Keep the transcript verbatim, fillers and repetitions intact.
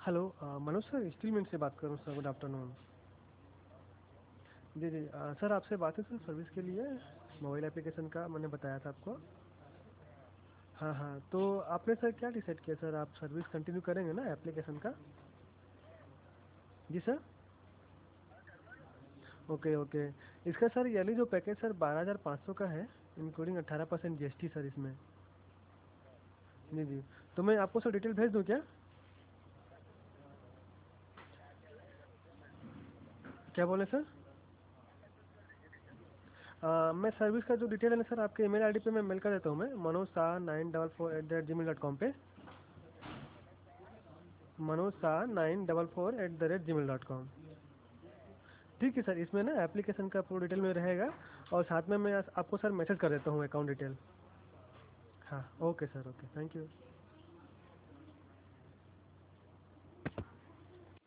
Hello uh, Manoj sir steel mill से बात कर रहा हूँ सर। Good afternoon. जी जी अ, सर आपसे बात है सर सर्विस के लिए मोबाइल एप्लीकेशन का मैंने बताया था आपको। हाँ हाँ, तो आपने सर क्या डिसाइड किया सर, आप सर्विस कंटिन्यू करेंगे ना एप्लीकेशन का? जी सर। Okay okay. इसका सर ईयरली जो पैकेज सर बारह हज़ार पाँच सौ का है, इंक्लूडिंग अट्ठारह percent G S T sir इसमें। जी जी। तो मैं आपको सर डिटेल भेज दूँ क्या? क्या बोले सर? अ, मैं सर्विस का जो डिटेल है ना सर आपके ईमेल आईडी पे मैं मेल कर देता हूँ। मैं Manoj Shah nine double four at the rate Gmail dot com पे। Manoj Shah nine double four at the rate Gmail dot com. ठीक है सर, इसमें ना एप्लीकेशन का पूरा डिटेल में रहेगा, और साथ में मैं आपको सर मैसेज कर देता हूँ अकाउंट डिटेल। हाँ okay sir, okay, thank you.